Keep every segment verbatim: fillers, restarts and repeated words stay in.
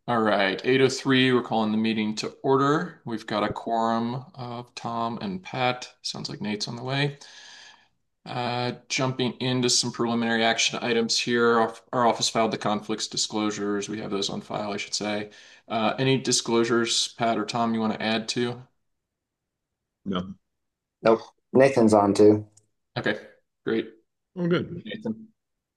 All right, eight oh three, we're calling the meeting to order. We've got a quorum of Tom and Pat. Sounds like Nate's on the way. Uh, jumping into some preliminary action items here. Our, our office filed the conflicts disclosures. We have those on file, I should say. Uh, any disclosures, Pat or Tom, you want to add to? No. Nope. Nathan's on too. Okay, great. Oh, good. Nathan.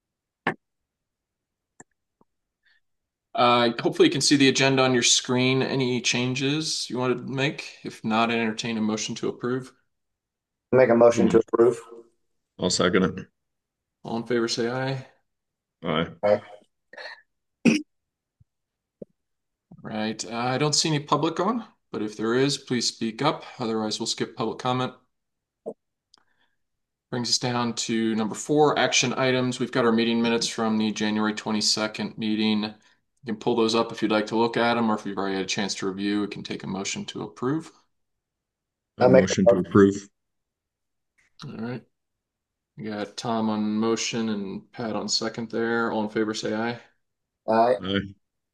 Uh, hopefully you can see the agenda on your screen. Any changes you want to make? If not, I entertain a motion to approve. Make a motion to Um, approve. I'll second it. All in favor, say aye. Aye. Aye. Right. Uh, I don't see any public on, but if there is, please speak up. Otherwise, we'll skip public comment. Brings us down to number four, action items. We've got our meeting minutes from the January twenty-second meeting. You can pull those up if you'd like to look at them, or if you've already had a chance to review, we can take a motion to approve. A I make motion a to motion. approve. All right. We got Tom on motion and Pat on second there. All in favor, say aye. Aye. Aye.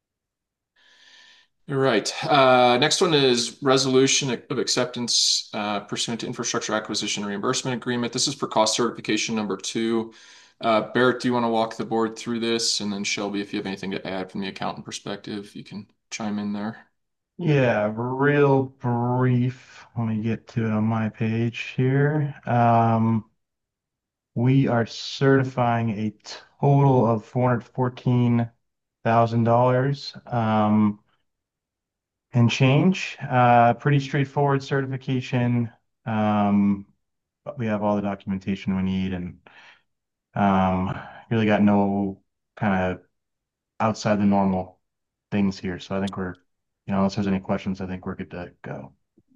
All right. Uh, next one is resolution of acceptance uh, pursuant to infrastructure acquisition reimbursement agreement. This is for cost certification number two. Uh, Barrett, do you want to walk the board through this? And then Shelby, if you have anything to add from the accountant perspective, you can chime in there. Yeah, real brief. Let me get to it on my page here. Um, we are certifying a total of four hundred fourteen thousand dollars um, and change. Uh, pretty straightforward certification. Um, but we have all the documentation we need and um, really got no kind of outside the normal things here. So I think we're, you know, unless there's any questions, I think we're good to go.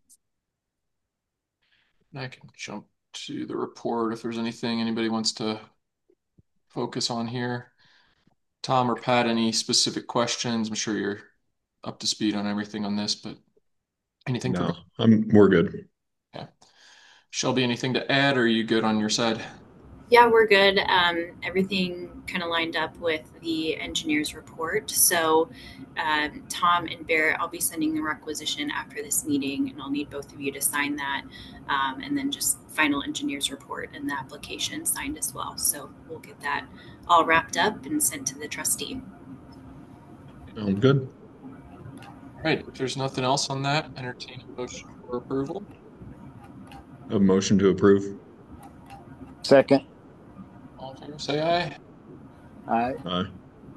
I can jump to the report if there's anything anybody wants to focus on here. Tom or Pat, any specific questions? I'm sure you're up to speed on everything on this, but anything for me? No, I'm we're good. Okay. Shelby, anything to add, or are you good on your side? Yeah, we're good. Um, everything kind of lined up with the engineer's report. So, um, Tom and Barrett, I'll be sending the requisition after this meeting, and I'll need both of you to sign that. Um, and then just final engineer's report and the application signed as well. So, we'll get that all wrapped up and sent to the trustee. I'm good. Right. If there's nothing else on that, entertain a motion for approval. A motion to approve. Second. All in favor, say aye. Aye. Aye.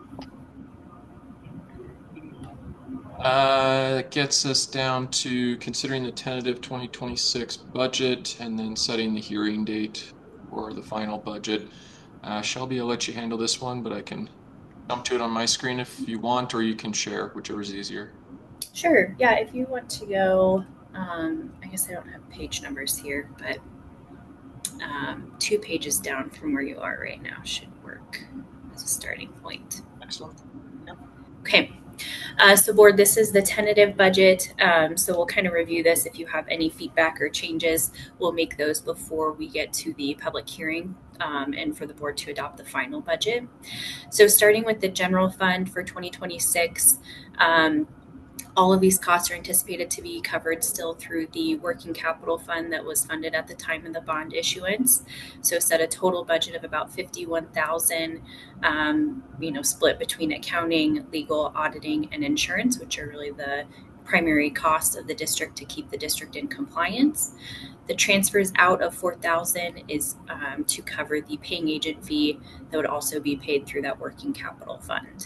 Uh, that gets us down to considering the tentative twenty twenty-six budget and then setting the hearing date for the final budget. Uh, Shelby, I'll let you handle this one, but I can jump to it on my screen if you want, or you can share, whichever is easier. Sure. Yeah, if you want to go, um, I guess I don't have page numbers here, but um, two pages down from where you are right now should work as a starting point. Excellent. Okay. Uh, so, board, this is the tentative budget. Um, so, we'll kind of review this. If you have any feedback or changes, we'll make those before we get to the public hearing um, and for the board to adopt the final budget. So, starting with the general fund for twenty twenty-six, um, all of these costs are anticipated to be covered still through the working capital fund that was funded at the time of the bond issuance. So set a total budget of about fifty-one thousand, um, you know, split between accounting, legal, auditing, and insurance, which are really the primary costs of the district to keep the district in compliance. The transfers out of four thousand is um, to cover the paying agent fee that would also be paid through that working capital fund.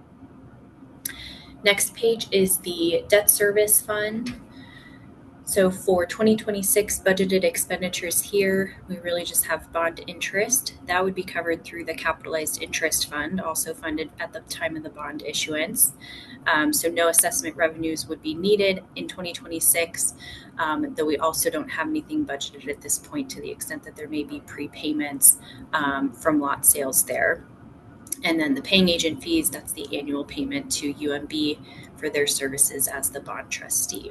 Next page is the debt service fund. So for twenty twenty-six budgeted expenditures here, we really just have bond interest. That would be covered through the capitalized interest fund, also funded at the time of the bond issuance. Um, so no assessment revenues would be needed in twenty twenty-six, um, though we also don't have anything budgeted at this point to the extent that there may be prepayments um, from lot sales there. And then the paying agent fees, that's the annual payment to U M B for their services as the bond trustee.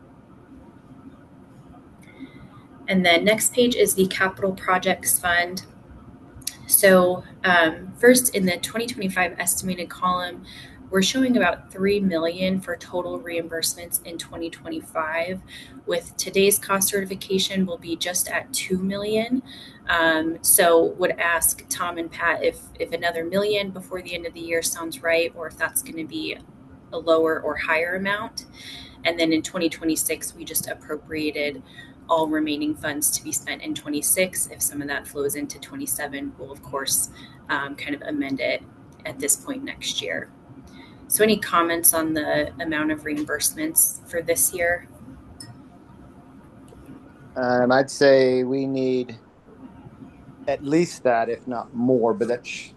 And then next page is the capital projects fund. So um, first in the twenty twenty-five estimated column, we're showing about three million for total reimbursements in twenty twenty-five. With today's cost certification, we'll be just at two million. Um, so would ask Tom and Pat if if another million before the end of the year sounds right, or if that's going to be a lower or higher amount. And then in twenty twenty-six, we just appropriated all remaining funds to be spent in twenty-six. If some of that flows into twenty-seven, we'll of course um, kind of amend it at this point next year. So any comments on the amount of reimbursements for this year? Um, I'd say we need at least that, if not more, but that's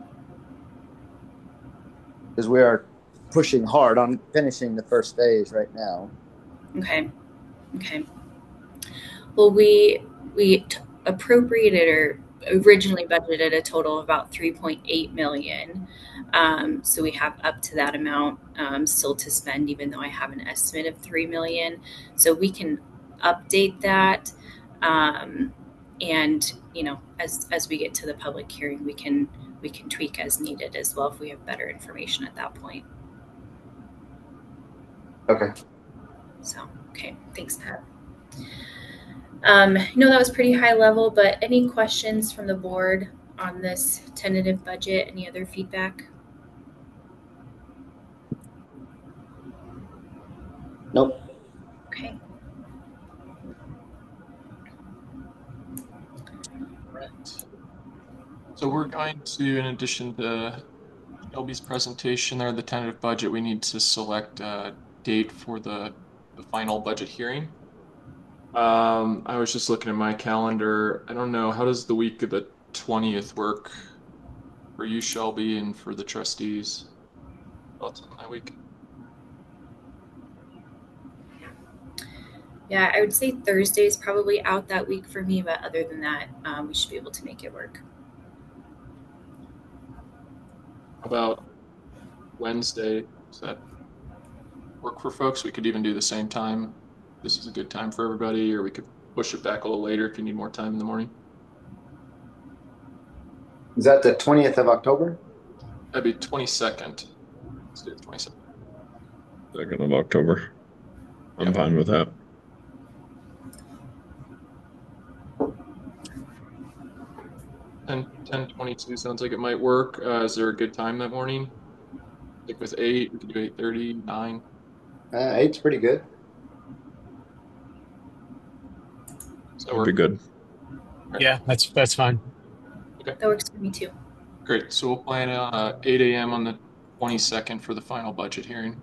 because we are pushing hard on finishing the first phase right now. Okay. Okay. Well, we we t- appropriated or originally budgeted a total of about three point eight million. Um, so we have up to that amount um, still to spend, even though I have an estimate of three million. So we can update that, um, and you know, as as we get to the public hearing, we can we can tweak as needed as well if we have better information at that point. Okay. So okay, thanks, Pat. Um, no, that was pretty high level, but any questions from the board on this tentative budget? Any other feedback? Nope. Okay. Right. So we're going to, in addition to Shelby's presentation there, the tentative budget, we need to select a date for the, the final budget hearing. Um, I was just looking at my calendar. I don't know, how does the week of the twentieth work for you, Shelby, and for the trustees? Thoughts on that week? Yeah, I would say Thursday is probably out that week for me, but other than that, um, we should be able to make it work. How about Wednesday? Does that work for folks? We could even do the same time. This is a good time for everybody, or we could push it back a little later if you need more time in the morning. Is that the twentieth of October? That'd be twenty-second. Let's do the twenty-second. Second of October. I'm Yep. fine with that. ten, ten twenty-two sounds like it might work. Uh, is there a good time that morning? Like with eight, we could do eight thirty, nine. Uh, eight's pretty good. So That'd we're be good. Yeah, that's that's fine. That works for me too. great. So we'll plan on uh, eight a m on the twenty-second for the final budget hearing.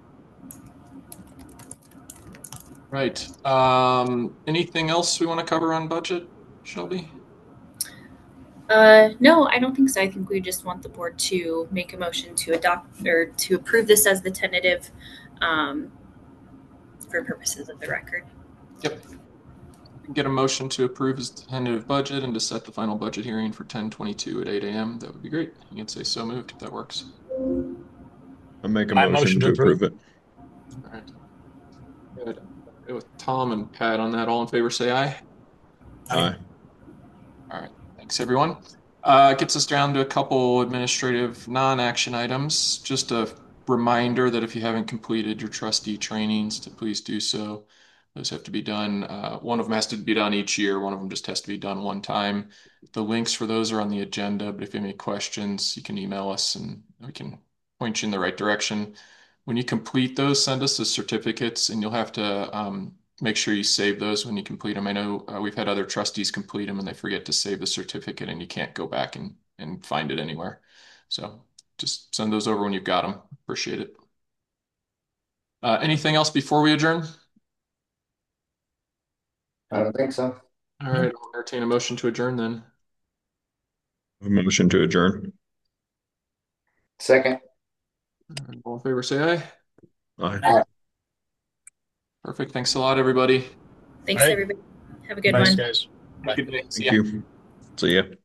Right. Um, anything else we want to cover on budget, Shelby? Uh, no, I don't think so. I think we just want the board to make a motion to adopt or to approve this as the tentative um, for purposes of the record. Yep. Get a motion to approve his tentative budget and to set the final budget hearing for ten twenty-two at eight a m That would be great. You can say so moved if that works. I'll make a I motion, motion to to approve, approve. it. All right. Good. With Tom and Pat on that, all in favor say aye. Aye. All right. Thanks, everyone. Uh, gets us down to a couple administrative non-action items. Just a reminder that if you haven't completed your trustee trainings, to please do so. Those have to be done. Uh, one of them has to be done each year. One of them just has to be done one time. The links for those are on the agenda, but if you have any questions, you can email us and we can point you in the right direction. When you complete those, send us the certificates, and you'll have to um, make sure you save those when you complete them. I know uh, we've had other trustees complete them and they forget to save the certificate and you can't go back and, and find it anywhere. So just send those over when you've got them. Appreciate it. Uh, anything else before we adjourn? I don't think so. All right, I'll entertain a motion to adjourn then. A motion to adjourn. Second. All in favor, say aye. Aye. Aye. Perfect. Thanks a lot, everybody. Thanks, All right. everybody. Have a good Thanks, one. guys. Have a good day. See Thank ya. you. See ya.